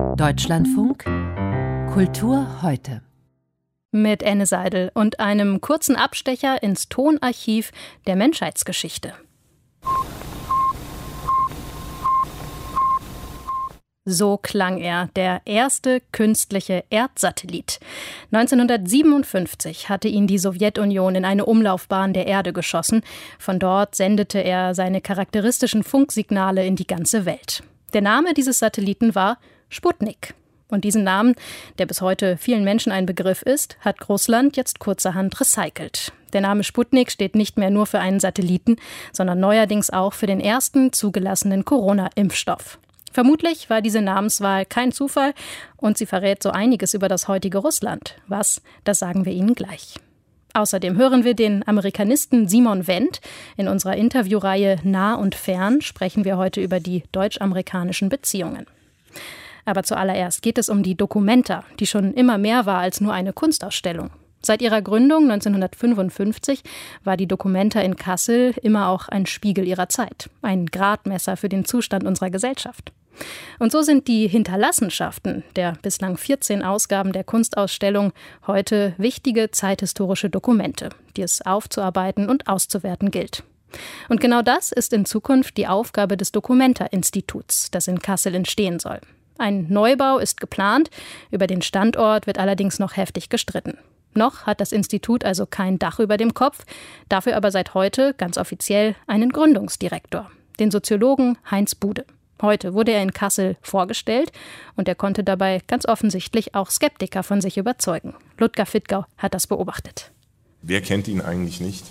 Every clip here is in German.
Deutschlandfunk Kultur heute. Mit Enne Seidel und einem kurzen Abstecher ins Tonarchiv der Menschheitsgeschichte. So klang er, der erste künstliche Erdsatellit. 1957 hatte ihn die Sowjetunion in eine Umlaufbahn der Erde geschossen. Von dort sendete er seine charakteristischen Funksignale in die ganze Welt. Der Name dieses Satelliten war Sputnik. Und diesen Namen, der bis heute vielen Menschen ein Begriff ist, hat Russland jetzt kurzerhand recycelt. Der Name Sputnik steht nicht mehr nur für einen Satelliten, sondern neuerdings auch für den ersten zugelassenen Corona-Impfstoff. Vermutlich war diese Namenswahl kein Zufall und sie verrät so einiges über das heutige Russland. Was, das sagen wir Ihnen gleich. Außerdem hören wir den Amerikanisten Simon Wendt. In unserer Interviewreihe Nah und Fern sprechen wir heute über die deutsch-amerikanischen Beziehungen. Aber zuallererst geht es um die Documenta, die schon immer mehr war als nur eine Kunstausstellung. Seit ihrer Gründung 1955 war die Documenta in Kassel immer auch ein Spiegel ihrer Zeit, ein Gradmesser für den Zustand unserer Gesellschaft. Und so sind die Hinterlassenschaften der bislang 14 Ausgaben der Kunstausstellung heute wichtige zeithistorische Dokumente, die es aufzuarbeiten und auszuwerten gilt. Und genau das ist in Zukunft die Aufgabe des Documenta-Instituts, das in Kassel entstehen soll. Ein Neubau ist geplant, über den Standort wird allerdings noch heftig gestritten. Noch hat das Institut also kein Dach über dem Kopf, dafür aber seit heute ganz offiziell einen Gründungsdirektor, den Soziologen Heinz Bude. Heute wurde er in Kassel vorgestellt und er konnte dabei ganz offensichtlich auch Skeptiker von sich überzeugen. Ludger Fittgau hat das beobachtet. Wer kennt ihn eigentlich nicht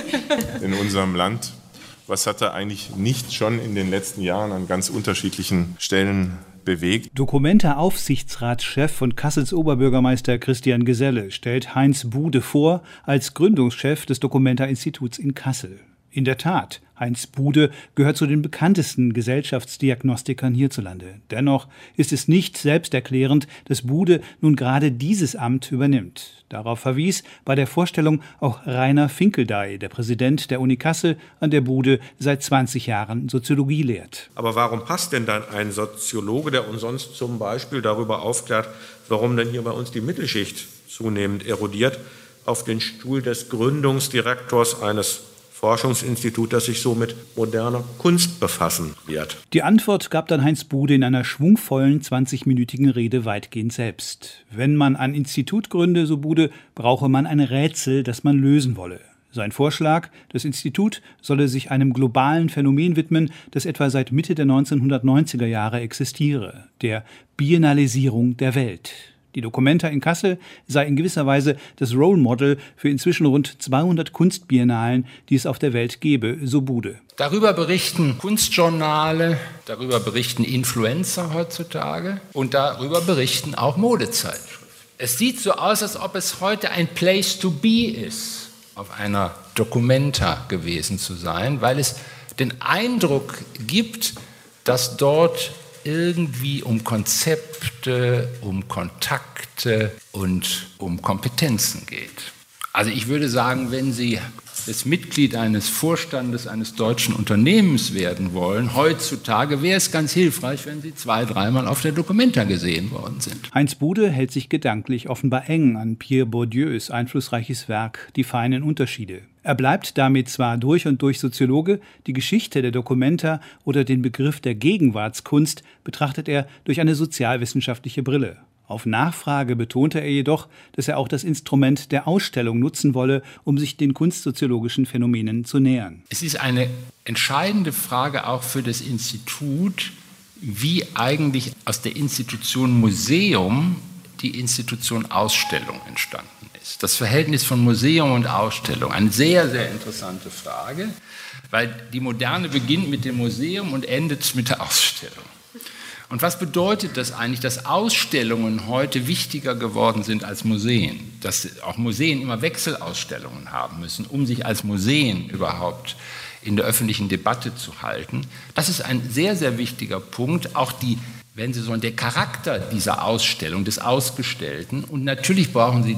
in unserem Land? Was hat er eigentlich nicht schon in den letzten Jahren an ganz unterschiedlichen Stellen bewegt? Documenta-Aufsichtsratschef und Kassels Oberbürgermeister Christian Geselle stellt Heinz Bude vor als Gründungschef des Documenta-Instituts in Kassel. In der Tat, Heinz Bude gehört zu den bekanntesten Gesellschaftsdiagnostikern hierzulande. Dennoch ist es nicht selbsterklärend, dass Bude nun gerade dieses Amt übernimmt. Darauf verwies bei der Vorstellung auch Rainer Finkeldey, der Präsident der Uni Kassel, an der Bude seit 20 Jahren Soziologie lehrt. Aber warum passt denn dann ein Soziologe, der uns sonst zum Beispiel darüber aufklärt, warum denn hier bei uns die Mittelschicht zunehmend erodiert, auf den Stuhl des Gründungsdirektors eines Forschungsinstitut, das sich so mit moderner Kunst befassen wird? Die Antwort gab dann Heinz Bude in einer schwungvollen 20-minütigen Rede weitgehend selbst. Wenn man ein Institut gründe, so Bude, brauche man ein Rätsel, das man lösen wolle. Sein Vorschlag, das Institut solle sich einem globalen Phänomen widmen, das etwa seit Mitte der 1990er Jahre existiere, der Biennalisierung der Welt. Die Documenta in Kassel sei in gewisser Weise das Role Model für inzwischen rund 200 Kunstbiennalen, die es auf der Welt gebe, so Bude. Darüber berichten Kunstjournale, darüber berichten Influencer heutzutage und darüber berichten auch Modezeitschriften. Es sieht so aus, als ob es heute ein Place to be ist, auf einer Documenta gewesen zu sein, weil es den Eindruck gibt, dass dort irgendwie um Konzepte, um Kontakte und um Kompetenzen geht. Also ich würde sagen, wenn Sie das Mitglied eines Vorstandes eines deutschen Unternehmens werden wollen, heutzutage wäre es ganz hilfreich, wenn Sie 2-3 Mal auf der Documenta gesehen worden sind. Heinz Bude hält sich gedanklich offenbar eng an Pierre Bourdieus einflussreiches Werk Die feinen Unterschiede. Er bleibt damit zwar durch und durch Soziologe, die Geschichte der Documenta oder den Begriff der Gegenwartskunst betrachtet er durch eine sozialwissenschaftliche Brille. Auf Nachfrage betonte er jedoch, dass er auch das Instrument der Ausstellung nutzen wolle, um sich den kunstsoziologischen Phänomenen zu nähern. Es ist eine entscheidende Frage auch für das Institut, wie eigentlich aus der Institution Museum die Institution Ausstellung entstanden ist. Das Verhältnis von Museum und Ausstellung, eine sehr, sehr interessante Frage, weil die Moderne beginnt mit dem Museum und endet mit der Ausstellung. Und was bedeutet das eigentlich, dass Ausstellungen heute wichtiger geworden sind als Museen? Dass auch Museen immer Wechselausstellungen haben müssen, um sich als Museen überhaupt in der öffentlichen Debatte zu halten. Das ist ein sehr, sehr wichtiger Punkt. Auch wenn Sie so der Charakter dieser Ausstellung, des Ausgestellten. Und natürlich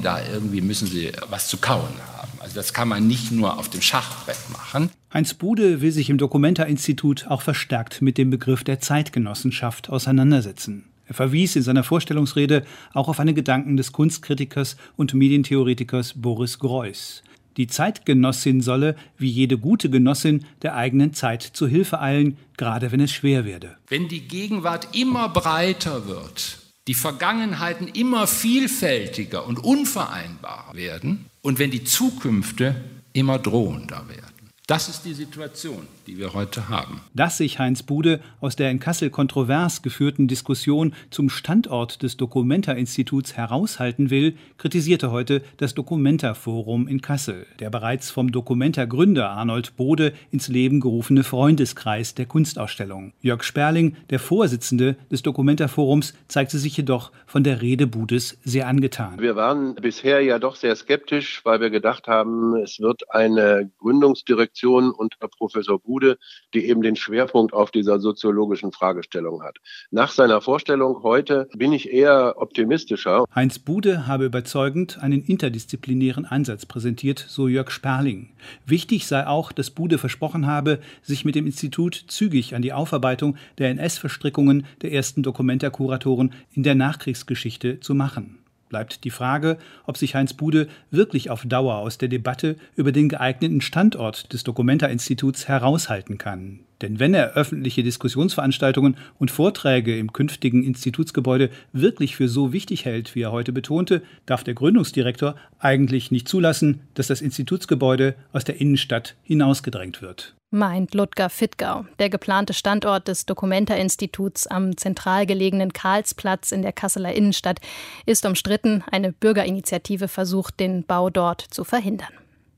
müssen Sie was zu kauen haben. Also das kann man nicht nur auf dem Schachbrett machen. Heinz Bude will sich im Documenta-Institut auch verstärkt mit dem Begriff der Zeitgenossenschaft auseinandersetzen. Er verwies in seiner Vorstellungsrede auch auf einen Gedanken des Kunstkritikers und Medientheoretikers Boris Greuß. Die Zeitgenossin solle, wie jede gute Genossin, der eigenen Zeit zu Hilfe eilen, gerade wenn es schwer werde. Wenn die Gegenwart immer breiter wird, die Vergangenheiten immer vielfältiger und unvereinbarer werden und wenn die Zukünfte immer drohender werden. Das ist die Situation, die wir heute haben. Dass sich Heinz Bude aus der in Kassel kontrovers geführten Diskussion zum Standort des Documenta-Instituts heraushalten will, kritisierte heute das Documenta-Forum in Kassel, der bereits vom Documenta-Gründer Arnold Bode ins Leben gerufene Freundeskreis der Kunstausstellung. Jörg Sperling, der Vorsitzende des Documenta-Forums, zeigte sich jedoch von der Rede Budes sehr angetan. Wir waren bisher ja doch sehr skeptisch, weil wir gedacht haben, es wird eine Gründungsdirektion unter Professor Bude, die eben den Schwerpunkt auf dieser soziologischen Fragestellung hat. Nach seiner Vorstellung heute bin ich eher optimistischer. Heinz Bude habe überzeugend einen interdisziplinären Ansatz präsentiert, so Jörg Sperling. Wichtig sei auch, dass Bude versprochen habe, sich mit dem Institut zügig an die Aufarbeitung der NS-Verstrickungen der ersten Documenta-Kuratoren in der Nachkriegsgeschichte zu machen. Bleibt die Frage, ob sich Heinz Bude wirklich auf Dauer aus der Debatte über den geeigneten Standort des Documenta-Instituts heraushalten kann. Denn wenn er öffentliche Diskussionsveranstaltungen und Vorträge im künftigen Institutsgebäude wirklich für so wichtig hält, wie er heute betonte, darf der Gründungsdirektor eigentlich nicht zulassen, dass das Institutsgebäude aus der Innenstadt hinausgedrängt wird. Meint Ludger Fittgau. Der geplante Standort des Documenta-Instituts am zentral gelegenen Karlsplatz in der Kasseler Innenstadt ist umstritten. Eine Bürgerinitiative versucht, den Bau dort zu verhindern.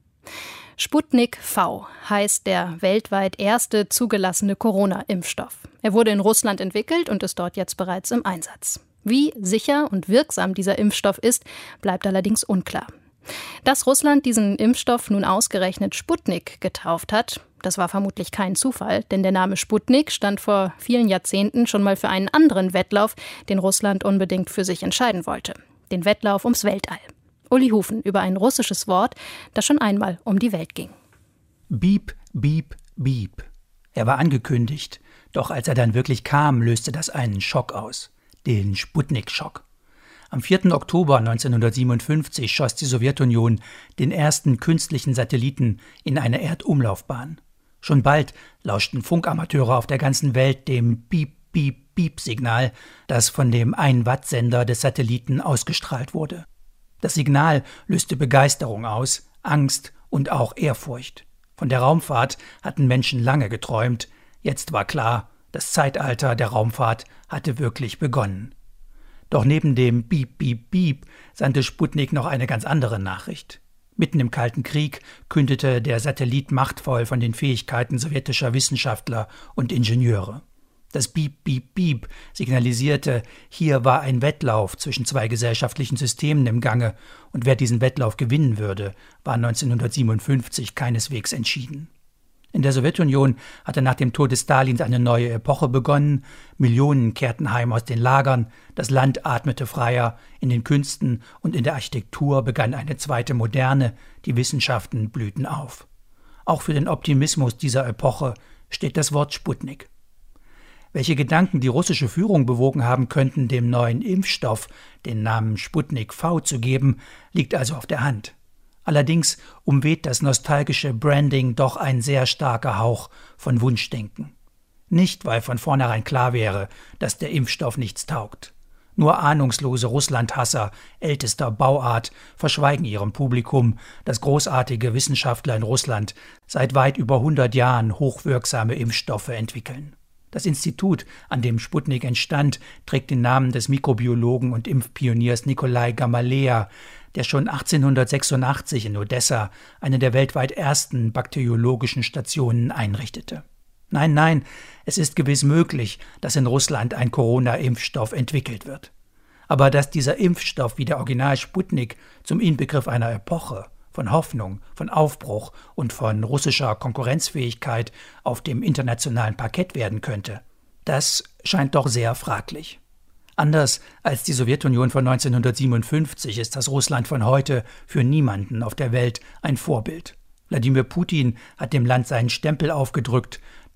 Sputnik V heißt der weltweit erste zugelassene Corona-Impfstoff. Er wurde in Russland entwickelt und ist dort jetzt bereits im Einsatz. Wie sicher und wirksam dieser Impfstoff ist, bleibt allerdings unklar. Dass Russland diesen Impfstoff nun ausgerechnet Sputnik getauft hat, das war vermutlich kein Zufall, denn der Name Sputnik stand vor vielen Jahrzehnten schon mal für einen anderen Wettlauf, den Russland unbedingt für sich entscheiden wollte. Den Wettlauf ums Weltall. Uli Hufen über ein russisches Wort, das schon einmal um die Welt ging. Beep, beep, beep. Er war angekündigt, doch als er dann wirklich kam, löste das einen Schock aus. Den Sputnik-Schock. Am 4. Oktober 1957 schoss die Sowjetunion den ersten künstlichen Satelliten in eine Erdumlaufbahn. Schon bald lauschten Funkamateure auf der ganzen Welt dem Beep-Beep-Beep-Signal, das von dem 1-Watt-Sender des Satelliten ausgestrahlt wurde. Das Signal löste Begeisterung aus, Angst und auch Ehrfurcht. Von der Raumfahrt hatten Menschen lange geträumt. Jetzt war klar, das Zeitalter der Raumfahrt hatte wirklich begonnen. Doch neben dem Beep, Beep, Beep sandte Sputnik noch eine ganz andere Nachricht. Mitten im Kalten Krieg kündete der Satellit machtvoll von den Fähigkeiten sowjetischer Wissenschaftler und Ingenieure. Das Beep, Beep, Beep signalisierte, hier war ein Wettlauf zwischen zwei gesellschaftlichen Systemen im Gange und wer diesen Wettlauf gewinnen würde, war 1957 keineswegs entschieden. In der Sowjetunion hatte nach dem Tod des Stalins eine neue Epoche begonnen, Millionen kehrten heim aus den Lagern, das Land atmete freier, in den Künsten und in der Architektur begann eine zweite Moderne, die Wissenschaften blühten auf. Auch für den Optimismus dieser Epoche steht das Wort Sputnik. Welche Gedanken die russische Führung bewogen haben könnten, dem neuen Impfstoff den Namen Sputnik V zu geben, liegt also auf der Hand. Allerdings umweht das nostalgische Branding doch ein sehr starker Hauch von Wunschdenken. Nicht, weil von vornherein klar wäre, dass der Impfstoff nichts taugt. Nur ahnungslose Russlandhasser ältester Bauart verschweigen ihrem Publikum, dass großartige Wissenschaftler in Russland seit weit über 100 Jahren hochwirksame Impfstoffe entwickeln. Das Institut, an dem Sputnik entstand, trägt den Namen des Mikrobiologen und Impfpioniers Nikolai Gamaleya, der schon 1886 in Odessa eine der weltweit ersten bakteriologischen Stationen einrichtete. Nein, es ist gewiss möglich, dass in Russland ein Corona-Impfstoff entwickelt wird. Aber dass dieser Impfstoff wie der Original Sputnik zum Inbegriff einer Epoche, von Hoffnung, von Aufbruch und von russischer Konkurrenzfähigkeit auf dem internationalen Parkett werden könnte, das scheint doch sehr fraglich. Anders als die Sowjetunion von 1957 ist das Russland von heute für niemanden auf der Welt ein Vorbild. Wladimir Putin hat dem Land seinen Stempel aufgedrückt,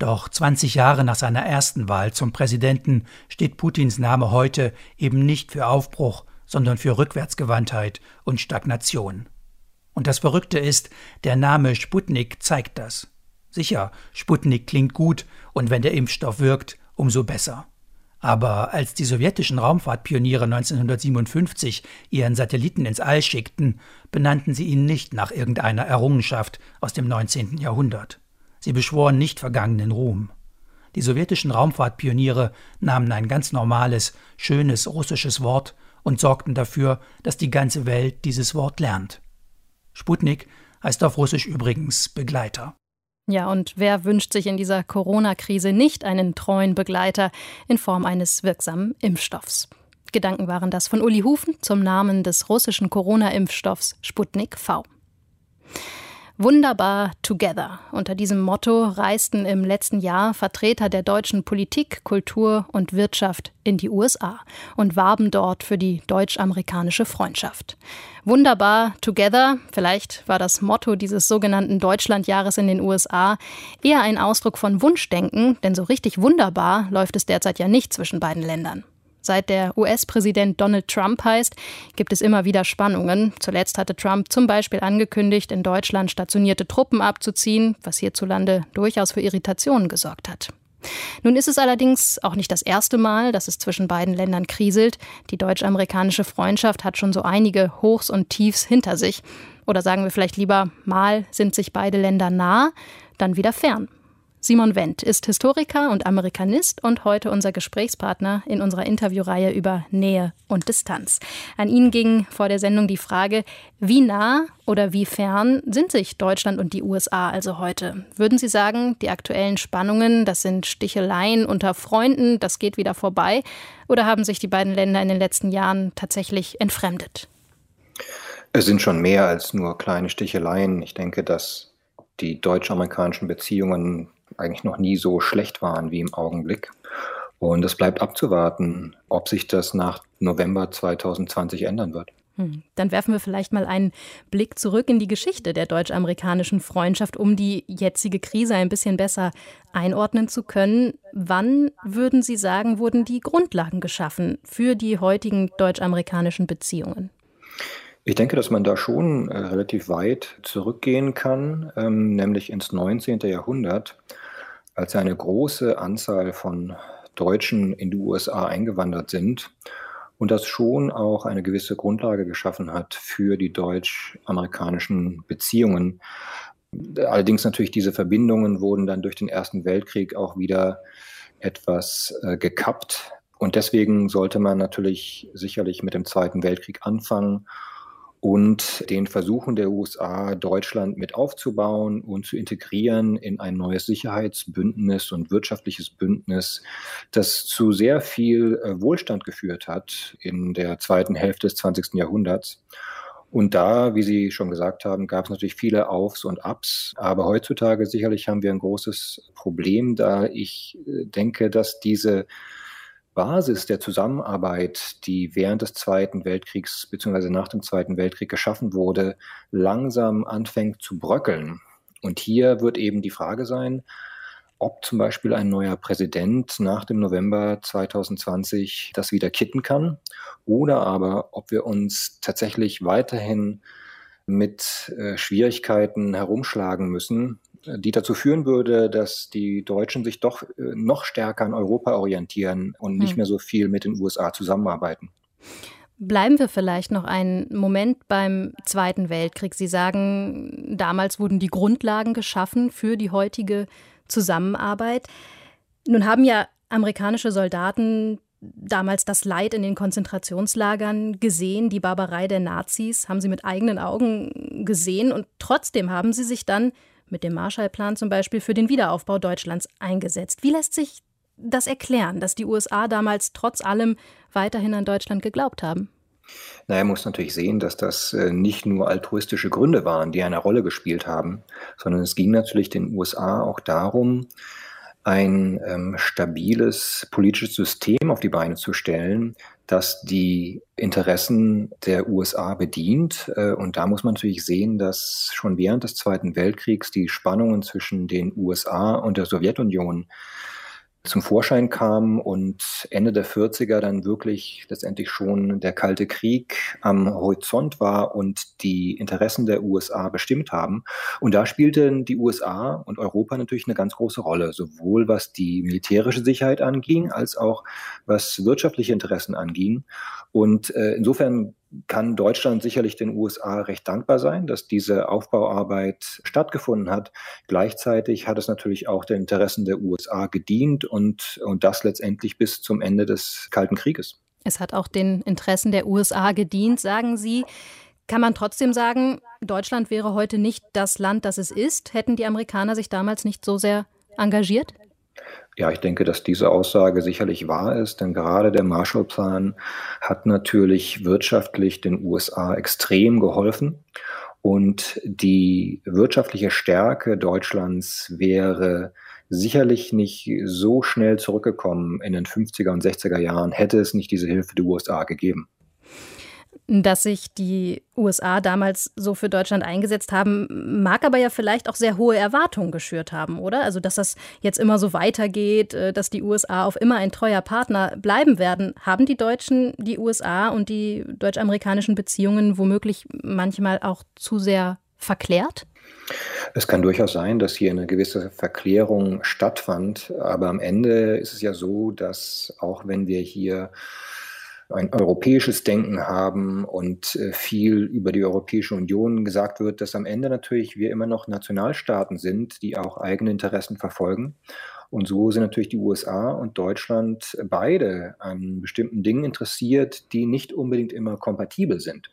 Doch 20 Jahre nach seiner ersten Wahl zum Präsidenten steht Putins Name heute eben nicht für Aufbruch, sondern für Rückwärtsgewandtheit und Stagnation. Und das Verrückte ist, der Name Sputnik zeigt das. Sicher, Sputnik klingt gut und wenn der Impfstoff wirkt, umso besser. Aber als die sowjetischen Raumfahrtpioniere 1957 ihren Satelliten ins All schickten, benannten sie ihn nicht nach irgendeiner Errungenschaft aus dem 19. Jahrhundert. Sie beschworen nicht vergangenen Ruhm. Die sowjetischen Raumfahrtpioniere nahmen ein ganz normales, schönes russisches Wort und sorgten dafür, dass die ganze Welt dieses Wort lernt. Sputnik heißt auf Russisch übrigens Begleiter. Ja, und wer wünscht sich in dieser Corona-Krise nicht einen treuen Begleiter in Form eines wirksamen Impfstoffs? Gedanken waren das von Uli Hufen zum Namen des russischen Corona-Impfstoffs Sputnik V. Wunderbar together. Unter diesem Motto reisten im letzten Jahr Vertreter der deutschen Politik, Kultur und Wirtschaft in die USA und warben dort für die deutsch-amerikanische Freundschaft. Wunderbar together, vielleicht war das Motto dieses sogenannten Deutschlandjahres in den USA eher ein Ausdruck von Wunschdenken, denn so richtig wunderbar läuft es derzeit ja nicht zwischen beiden Ländern. Seit der US-Präsident Donald Trump heißt, gibt es immer wieder Spannungen. Zuletzt hatte Trump zum Beispiel angekündigt, in Deutschland stationierte Truppen abzuziehen, was hierzulande durchaus für Irritationen gesorgt hat. Nun ist es allerdings auch nicht das erste Mal, dass es zwischen beiden Ländern kriselt. Die deutsch-amerikanische Freundschaft hat schon so einige Hochs und Tiefs hinter sich. Oder sagen wir vielleicht lieber, mal sind sich beide Länder nah, dann wieder fern. Simon Wendt ist Historiker und Amerikanist und heute unser Gesprächspartner in unserer Interviewreihe über Nähe und Distanz. An ihn ging vor der Sendung die Frage, wie nah oder wie fern sind sich Deutschland und die USA also heute? Würden Sie sagen, die aktuellen Spannungen, das sind Sticheleien unter Freunden, das geht wieder vorbei? Oder haben sich die beiden Länder in den letzten Jahren tatsächlich entfremdet? Es sind schon mehr als nur kleine Sticheleien. Ich denke, dass die deutsch-amerikanischen Beziehungen eigentlich noch nie so schlecht waren wie im Augenblick. Und es bleibt abzuwarten, ob sich das nach November 2020 ändern wird. Dann werfen wir vielleicht mal einen Blick zurück in die Geschichte der deutsch-amerikanischen Freundschaft, um die jetzige Krise ein bisschen besser einordnen zu können. Wann, würden Sie sagen, wurden die Grundlagen geschaffen für die heutigen deutsch-amerikanischen Beziehungen? Ich denke, dass man da schon relativ weit zurückgehen kann, nämlich ins 19. Jahrhundert, als eine große Anzahl von Deutschen in die USA eingewandert sind und das schon auch eine gewisse Grundlage geschaffen hat für die deutsch-amerikanischen Beziehungen. Allerdings natürlich diese Verbindungen wurden dann durch den Ersten Weltkrieg auch wieder etwas gekappt und deswegen sollte man natürlich sicherlich mit dem Zweiten Weltkrieg anfangen und den Versuchen der USA, Deutschland mit aufzubauen und zu integrieren in ein neues Sicherheitsbündnis und wirtschaftliches Bündnis, das zu sehr viel Wohlstand geführt hat in der zweiten Hälfte des 20. Jahrhunderts. Und da, wie Sie schon gesagt haben, gab es natürlich viele Aufs und Abs. Aber heutzutage sicherlich haben wir ein großes Problem, da ich denke, dass diese Basis der Zusammenarbeit, die während des Zweiten Weltkriegs bzw. nach dem Zweiten Weltkrieg geschaffen wurde, langsam anfängt zu bröckeln. Und hier wird eben die Frage sein, ob zum Beispiel ein neuer Präsident nach dem November 2020 das wieder kitten kann oder aber ob wir uns tatsächlich weiterhin mit Schwierigkeiten herumschlagen müssen, die dazu führen würde, dass die Deutschen sich doch noch stärker an Europa orientieren und nicht mehr so viel mit den USA zusammenarbeiten. Bleiben wir vielleicht noch einen Moment beim Zweiten Weltkrieg. Sie sagen, damals wurden die Grundlagen geschaffen für die heutige Zusammenarbeit. Nun haben ja amerikanische Soldaten damals das Leid in den Konzentrationslagern gesehen, die Barbarei der Nazis, haben sie mit eigenen Augen gesehen und trotzdem haben sie sich dann mit dem Marshallplan zum Beispiel für den Wiederaufbau Deutschlands eingesetzt. Wie lässt sich das erklären, dass die USA damals trotz allem weiterhin an Deutschland geglaubt haben? Man muss natürlich sehen, dass das nicht nur altruistische Gründe waren, die eine Rolle gespielt haben, sondern es ging natürlich den USA auch darum, ein stabiles politisches System auf die Beine zu stellen, das die Interessen der USA bedient. Und da muss man natürlich sehen, dass schon während des Zweiten Weltkriegs die Spannungen zwischen den USA und der Sowjetunion zum Vorschein kam und Ende der 40er dann wirklich letztendlich schon der Kalte Krieg am Horizont war und die Interessen der USA bestimmt haben. Und da spielten die USA und Europa natürlich eine ganz große Rolle, sowohl was die militärische Sicherheit anging, als auch was wirtschaftliche Interessen anging. Und insofern kann Deutschland sicherlich den USA recht dankbar sein, dass diese Aufbauarbeit stattgefunden hat. Gleichzeitig hat es natürlich auch den Interessen der USA gedient und das letztendlich bis zum Ende des Kalten Krieges. Es hat auch den Interessen der USA gedient, sagen Sie. Kann man trotzdem sagen, Deutschland wäre heute nicht das Land, das es ist? Hätten die Amerikaner sich damals nicht so sehr engagiert? Ja, ich denke, dass diese Aussage sicherlich wahr ist, denn gerade der Marshallplan hat natürlich wirtschaftlich den USA extrem geholfen. Und die wirtschaftliche Stärke Deutschlands wäre sicherlich nicht so schnell zurückgekommen in den 50er und 60er Jahren, hätte es nicht diese Hilfe der USA gegeben. Dass sich die USA damals so für Deutschland eingesetzt haben, mag aber ja vielleicht auch sehr hohe Erwartungen geschürt haben, oder? Also, dass das jetzt immer so weitergeht, dass die USA auf immer ein treuer Partner bleiben werden. Haben die Deutschen die USA und die deutsch-amerikanischen Beziehungen womöglich manchmal auch zu sehr verklärt? Es kann durchaus sein, dass hier eine gewisse Verklärung stattfand, aber am Ende ist es ja so, dass auch wenn wir hier ein europäisches Denken haben und viel über die Europäische Union gesagt wird, dass am Ende natürlich wir immer noch Nationalstaaten sind, die auch eigene Interessen verfolgen. Und so sind natürlich die USA und Deutschland beide an bestimmten Dingen interessiert, die nicht unbedingt immer kompatibel sind.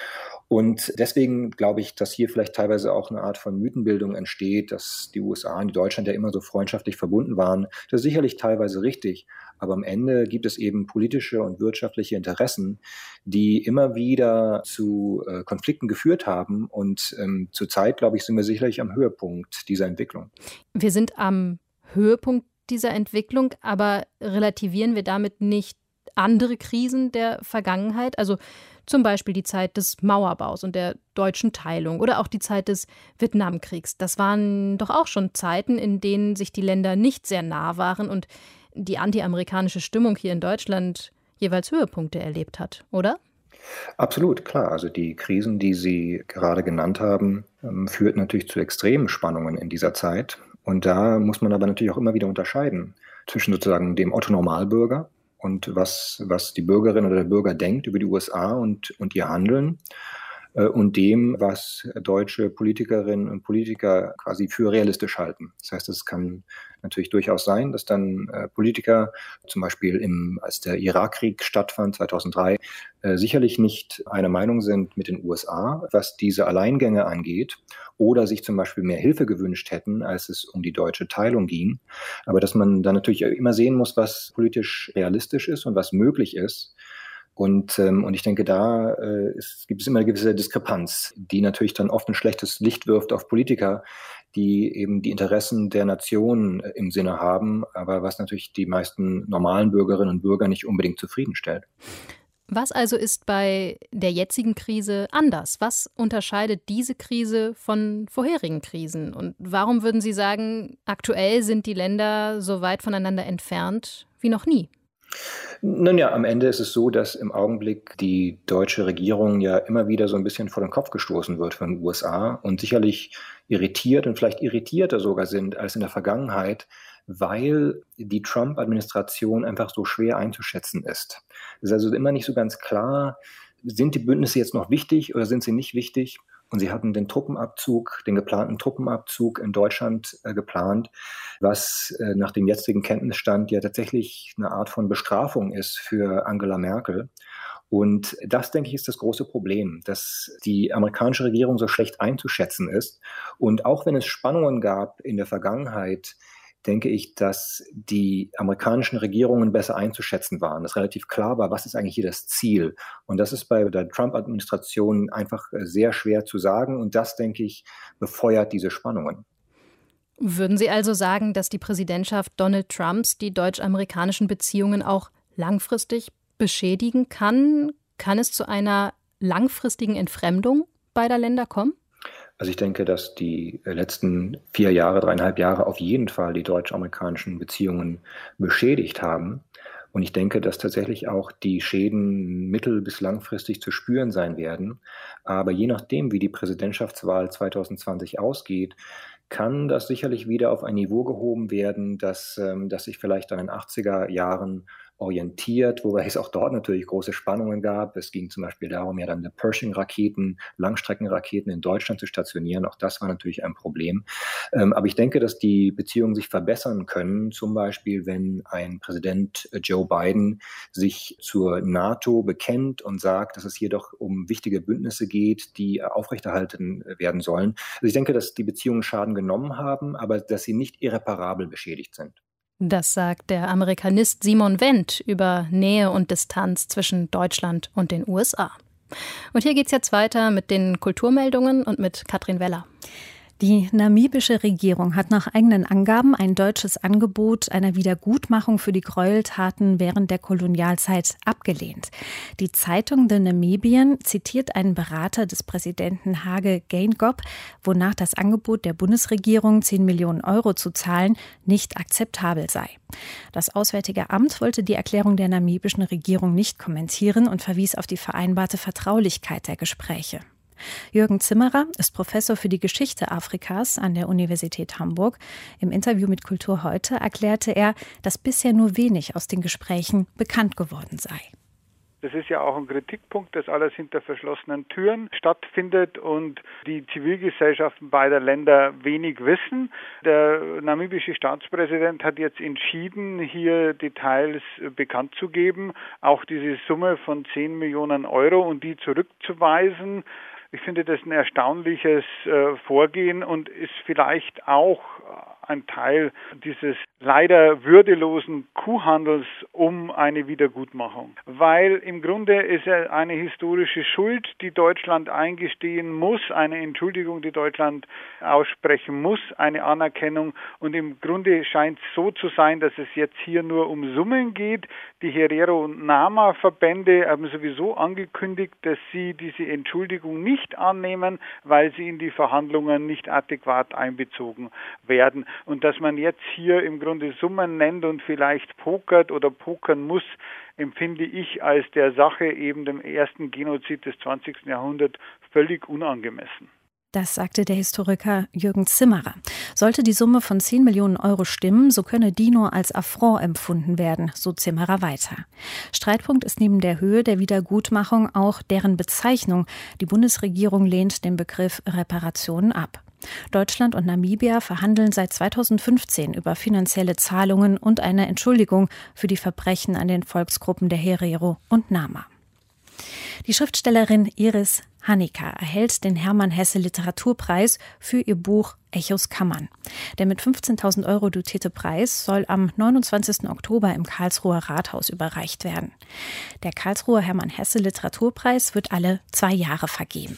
Und deswegen glaube ich, dass hier vielleicht teilweise auch eine Art von Mythenbildung entsteht, dass die USA und Deutschland ja immer so freundschaftlich verbunden waren. Das ist sicherlich teilweise richtig, aber am Ende gibt es eben politische und wirtschaftliche Interessen, die immer wieder zu Konflikten geführt haben. Und zurzeit, glaube ich, sind wir sicherlich am Höhepunkt dieser Entwicklung. Wir sind am Höhepunkt dieser Entwicklung, aber relativieren wir damit nicht andere Krisen der Vergangenheit? Also zum Beispiel die Zeit des Mauerbaus und der deutschen Teilung oder auch die Zeit des Vietnamkriegs. Das waren doch auch schon Zeiten, in denen sich die Länder nicht sehr nah waren und die anti-amerikanische Stimmung hier in Deutschland jeweils Höhepunkte erlebt hat, oder? Absolut, klar. Also die Krisen, die Sie gerade genannt haben, führten natürlich zu extremen Spannungen in dieser Zeit. Und da muss man aber natürlich auch immer wieder unterscheiden zwischen sozusagen dem Otto-Normalbürger und was die Bürgerin oder der Bürger denkt über die USA und ihr Handeln und dem, was deutsche Politikerinnen und Politiker quasi für realistisch halten. Das heißt, es kann natürlich durchaus sein, dass dann Politiker, zum Beispiel als der Irakkrieg stattfand 2003, sicherlich nicht einer Meinung sind mit den USA, was diese Alleingänge angeht, oder sich zum Beispiel mehr Hilfe gewünscht hätten, als es um die deutsche Teilung ging. Aber dass man dann natürlich immer sehen muss, was politisch realistisch ist und was möglich ist. Und ich denke, da gibt es immer eine gewisse Diskrepanz, die natürlich dann oft ein schlechtes Licht wirft auf Politiker, die eben die Interessen der Nation im Sinne haben, aber was natürlich die meisten normalen Bürgerinnen und Bürger nicht unbedingt zufriedenstellt. Was also ist bei der jetzigen Krise anders? Was unterscheidet diese Krise von vorherigen Krisen? Und warum würden Sie sagen, aktuell sind die Länder so weit voneinander entfernt wie noch nie? Nun ja, am Ende ist es so, dass im Augenblick die deutsche Regierung ja immer wieder so ein bisschen vor den Kopf gestoßen wird von den USA und sicherlich irritiert und vielleicht irritierter sogar sind als in der Vergangenheit, weil die Trump-Administration einfach so schwer einzuschätzen ist. Es ist also immer nicht so ganz klar, sind die Bündnisse jetzt noch wichtig oder sind sie nicht wichtig? Und sie hatten den geplanten Truppenabzug in Deutschland geplant, was nach dem jetzigen Kenntnisstand ja tatsächlich eine Art von Bestrafung ist für Angela Merkel. Und das, denke ich, ist das große Problem, dass die amerikanische Regierung so schlecht einzuschätzen ist. Und auch wenn es Spannungen gab in der Vergangenheit, denke ich, dass die amerikanischen Regierungen besser einzuschätzen waren, dass relativ klar war, was ist eigentlich hier das Ziel. Und das ist bei der Trump-Administration einfach sehr schwer zu sagen. Und das, denke ich, befeuert diese Spannungen. Würden Sie also sagen, dass die Präsidentschaft Donald Trumps die deutsch-amerikanischen Beziehungen auch langfristig beschädigen kann, kann es zu einer langfristigen Entfremdung beider Länder kommen? Also ich denke, dass die letzten 3,5 Jahre auf jeden Fall die deutsch-amerikanischen Beziehungen beschädigt haben. Und ich denke, dass tatsächlich auch die Schäden mittel- bis langfristig zu spüren sein werden. Aber je nachdem, wie die Präsidentschaftswahl 2020 ausgeht, kann das sicherlich wieder auf ein Niveau gehoben werden, das sich vielleicht an den 80er Jahren orientiert, wobei es auch dort natürlich große Spannungen gab. Es ging zum Beispiel darum, ja dann Pershing-Raketen, Langstreckenraketen in Deutschland zu stationieren. Auch das war natürlich ein Problem. Aber ich denke, dass die Beziehungen sich verbessern können. Zum Beispiel, wenn ein Präsident Joe Biden sich zur NATO bekennt und sagt, dass es hier doch um wichtige Bündnisse geht, die aufrechterhalten werden sollen. Also ich denke, dass die Beziehungen Schaden genommen haben, aber dass sie nicht irreparabel beschädigt sind. Das sagt der Amerikanist Simon Wendt über Nähe und Distanz zwischen Deutschland und den USA. Und hier geht's jetzt weiter mit den Kulturmeldungen und mit Katrin Weller. Die namibische Regierung hat nach eigenen Angaben ein deutsches Angebot einer Wiedergutmachung für die Gräueltaten während der Kolonialzeit abgelehnt. Die Zeitung The Namibian zitiert einen Berater des Präsidenten Hage Geingob, wonach das Angebot der Bundesregierung, 10 Millionen Euro zu zahlen, nicht akzeptabel sei. Das Auswärtige Amt wollte die Erklärung der namibischen Regierung nicht kommentieren und verwies auf die vereinbarte Vertraulichkeit der Gespräche. Jürgen Zimmerer ist Professor für die Geschichte Afrikas an der Universität Hamburg. Im Interview mit Kultur heute erklärte er, dass bisher nur wenig aus den Gesprächen bekannt geworden sei. Das ist ja auch ein Kritikpunkt, dass alles hinter verschlossenen Türen stattfindet und die Zivilgesellschaften beider Länder wenig wissen. Der namibische Staatspräsident hat jetzt entschieden, hier Details bekannt zu geben, auch diese Summe von 10 Millionen Euro und die zurückzuweisen. Ich finde das ein erstaunliches Vorgehen und ist vielleicht auch ein Teil dieses leider würdelosen Kuhhandels um eine Wiedergutmachung. Weil im Grunde ist es eine historische Schuld, die Deutschland eingestehen muss, eine Entschuldigung, die Deutschland aussprechen muss, eine Anerkennung. Und im Grunde scheint es so zu sein, dass es jetzt hier nur um Summen geht. Die Herero- und Nama-Verbände haben sowieso angekündigt, dass sie diese Entschuldigung nicht annehmen, weil sie in die Verhandlungen nicht adäquat einbezogen werden. Und dass man jetzt hier im Grunde Summen nennt und vielleicht pokert oder pokern muss, empfinde ich als der Sache eben dem ersten Genozid des 20. Jahrhunderts völlig unangemessen. Das sagte der Historiker Jürgen Zimmerer. Sollte die Summe von 10 Millionen Euro stimmen, so könne die nur als Affront empfunden werden, so Zimmerer weiter. Streitpunkt ist neben der Höhe der Wiedergutmachung auch deren Bezeichnung. Die Bundesregierung lehnt den Begriff Reparationen ab. Deutschland und Namibia verhandeln seit 2015 über finanzielle Zahlungen und eine Entschuldigung für die Verbrechen an den Volksgruppen der Herero und Nama. Die Schriftstellerin Iris Hanika erhält den Hermann-Hesse-Literaturpreis für ihr Buch Echos Kammern. Der mit 15.000 Euro dotierte Preis soll am 29. Oktober im Karlsruher Rathaus überreicht werden. Der Karlsruher Hermann-Hesse-Literaturpreis wird alle 2 Jahre vergeben.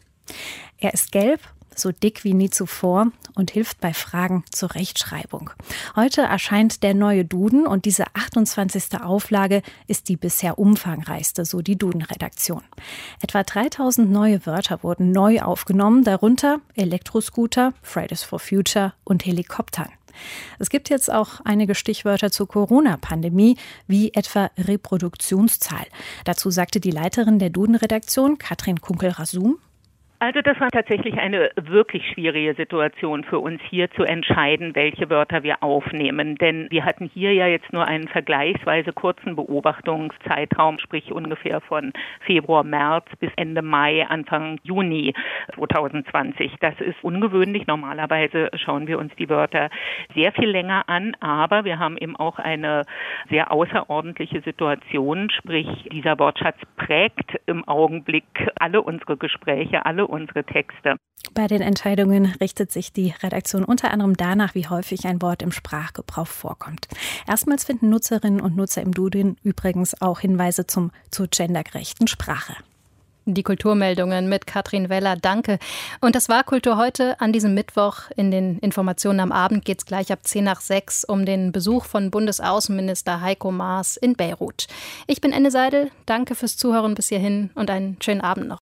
Er ist gelb, so dick wie nie zuvor und hilft bei Fragen zur Rechtschreibung. Heute erscheint der neue Duden und diese 28. Auflage ist die bisher umfangreichste, so die Duden-Redaktion. Etwa 3.000 neue Wörter wurden neu aufgenommen, darunter Elektroscooter, Fridays for Future und Helikoptern. Es gibt jetzt auch einige Stichwörter zur Corona-Pandemie, wie etwa Reproduktionszahl. Dazu sagte die Leiterin der Duden-Redaktion, Katrin Kunkel-Rasum: Also das war tatsächlich eine wirklich schwierige Situation für uns hier zu entscheiden, welche Wörter wir aufnehmen. Denn wir hatten hier ja jetzt nur einen vergleichsweise kurzen Beobachtungszeitraum, sprich ungefähr von Februar, März bis Ende Mai, Anfang Juni 2020. Das ist ungewöhnlich. Normalerweise schauen wir uns die Wörter sehr viel länger an. Aber wir haben eben auch eine sehr außerordentliche Situation. Sprich, dieser Wortschatz prägt im Augenblick alle unsere Gespräche, alle unsere Texte. Bei den Entscheidungen richtet sich die Redaktion unter anderem danach, wie häufig ein Wort im Sprachgebrauch vorkommt. Erstmals finden Nutzerinnen und Nutzer im Duden übrigens auch Hinweise zur gendergerechten Sprache. Die Kulturmeldungen mit Katrin Weller, danke. Und das war Kultur heute an diesem Mittwoch. In den Informationen am Abend geht es gleich ab 5:10 um den Besuch von Bundesaußenminister Heiko Maas in Beirut. Ich bin Enne Seidel, danke fürs Zuhören bis hierhin und einen schönen Abend noch.